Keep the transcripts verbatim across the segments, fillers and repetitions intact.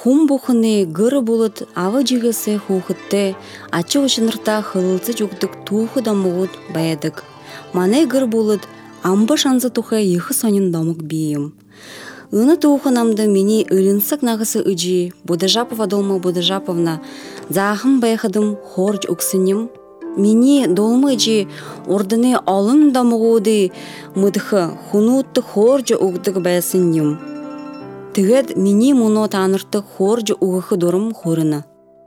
хүн бүхний гэр бүлд аваж игээсээ хүүхэдтэй ачуу шинартаа хөлөлцөж өгдөг түүхэд амгууд байдаг. Манай гэр бүлд амбаш анза тухай их сонин домог бий юм. Ына түүхэн намда миний өлінсік нағысы үжі Будажапова долма Будажаповна заахан байхадым хорж өксінім. Миний долма үжі ордыны алын дамығуды мұдықы хунутты хорж өгдіг байсынім. Тігет миний мұно танырты хорж өгіхі дұрым хорына.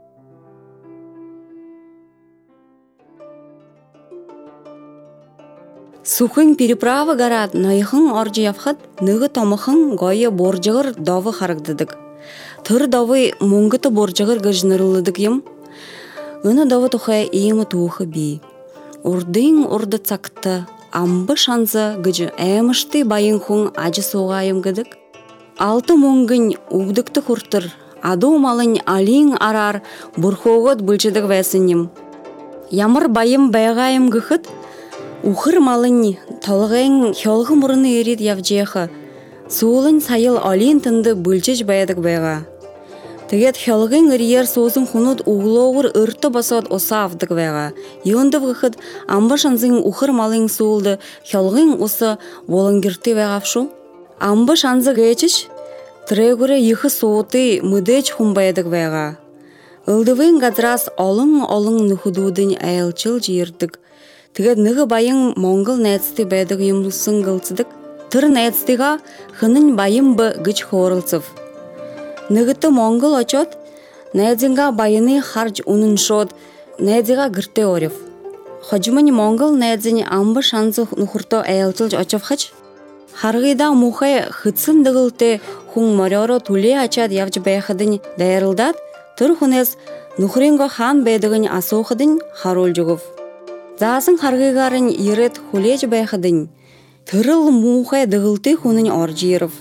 Сухын переправа гарад найхын оржы явхат нығы томықын гойы боржығыр давы харагдыдық. Тыр давы мұңгыты боржығыр гыжнырылыдық ем. Үні давы тұхай емі туықы бей. Урдың урды цақты амбы шанзы гыжы әмішті байын хуң ажы соғайым гыдық. Алты мұңгын уғдықты құртыр, аду малын алин арар бұрхоғыт бүлчедік вәсінім. Ямыр байым байғайым гыхыт, ухыр малын талғайын хелғы мұрыны ерет явжеқы, суылын сайыл алин тынды бүлчеж баядық байға. Тегет хелғын үрер сосын құнут уғылоғыр ұрты басад осавдық байға. Еуынды ғықыт амбашанзың ухыр малын суылды хелғын осы волонгерті байғапшу. Амбы шанзы гэчіш, трегуре ихы соуты мүдеч хумбайдық байға. Үлдівін гадрас олың-олың нүхудудың әйілчіл жиырдық. Тігет нығы байың моңғыл нәтісті байдық емлусын ғылсыдық. Тыр нәтістіға хынын байым бы гыч хорылсыв. Нығыты моңғыл очот, нәдзінға байыны харж унын шод, нәдзіға гірте орев. Ходжымын моңғыл нәдзіні амбы шанзы нүхурто әйілчіл очов хач. Харғида мұхай хытсын дығылты хуң морёро туле ачад явж байхадын дайырылдат, тұр хунес нүхринго хан байдығын асуқыдын харол жүгів. Засын харғиғарын ерет хулеж байхадын, тұрыл мұхай дығылты хунын оржиров.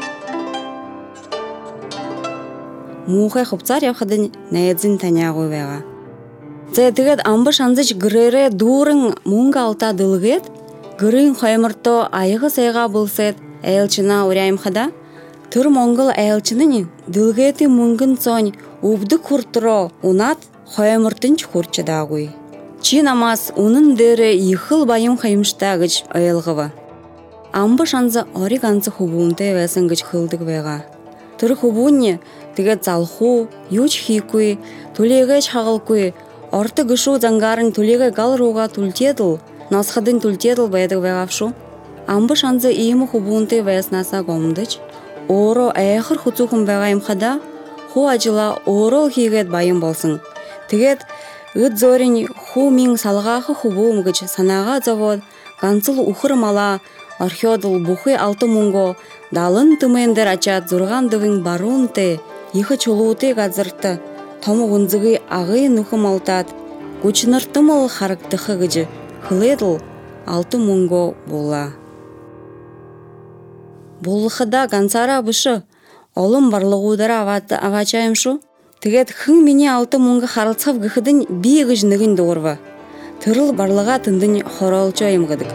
Мұхай құпцар явхадын нәйдзін таняғу байға. Зәдігет амбы шанзыч гірере дұрын мұңға алта дылғет, гырын хаймырто айығы сайға бұлсет әйілчіна уряйымхада, тұр моңғыл әйілчіні дылғеті мұңгын сон ұбды құртыро унат хаймыртын чқұрчыдағуй. Чи намаз унын дәрі ихыл байым хайымштағыч айылғыва. Амбы шанзы ориганцы хубуынты вәсінгіч қылдық байға. Тұр хубуынне тігет залху, юч хикуй, түлеге чағылкуй, орты гышу зангарын түлеге галруға түлтеділ, насхадын түлтеділ байдық байғапшу. Амбы шанзы иемі хубуынты вәснаса гомдыч. Оро әйқыр хуцухым байғайым қада, ху ажыла орол хигет байым болсын. Тігет үт зорин ху мин салғақы хубуым гыч санаға завод, ганцыл ухыр мала, археодыл бұхы алты мұнго, далын тымендер ачат зұрғандывың барунты, ихы чулуыты газырты, тому ғынзығы ағы нүхым алтат, күчініртымыл харықтықы гыжы, хыледіл алты мұнго бола. Болықыда гансара бұшы, олым барлығудара авачайым шу, тігет хың мені алты мұнғы харылцав ғықыдың бей ғыжнығын доғырва. Тұрыл барлыға тындың хоралчайым ғыдық.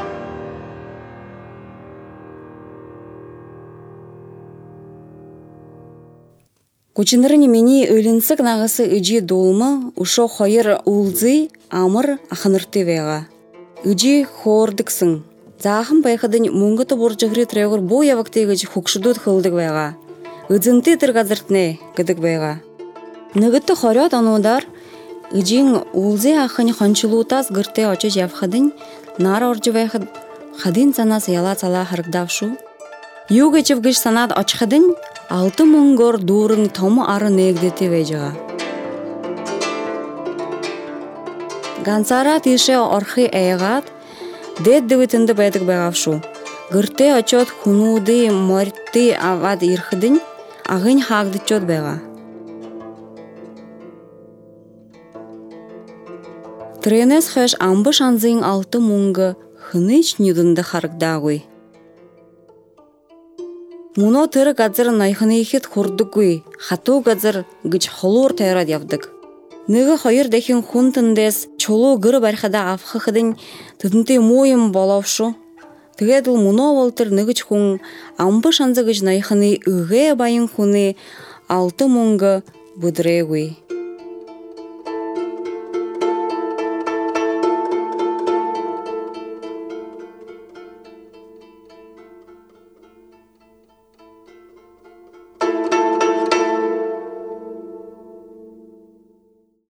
Күчініріні мені өлінсік нағысы үжі долмы, ұшо қойыр ұлзы, амыр ақынырты веға. Үжі хордықсың. Зағым байқадың мұңғыты боржығыры трегір бой авақтайғыч хұқшыдуд қылдық байға. Үдзінті тұрғазыртне гыдық байға. Нығыты хорят анудар, үжің ұлзы ақын қанчылуытас ғырты очы жавқадың, нар оржы байқад қадын сана саяла сала харгдавшу. Югычев гыш санат очқадың, алты мұңғыр дұрың тому ары негдеті вейжіға. Гансара тише орхи әйғат, дед дөвітінді бәдік байғавшу. Гырте очот хунуды моритты авад ирхыдың, ағын хағды чот байға. Тренес хэш амбы шанзың алты мұңғы хыныч нюдынды харгдағуй. Муно тыры газыр найхыны ехет хурдыкуй, хату газыр гыч холур тайрад явдык. Нығы хайыр дәхін хунтындес, чолу гыры бархада афхықыдың тыдынты мойым болавшу. Тігеділ муно волтыр нығыч хун амбы шанзы гыч найхыны үге байын хуны алты муңгы бүдірегуй.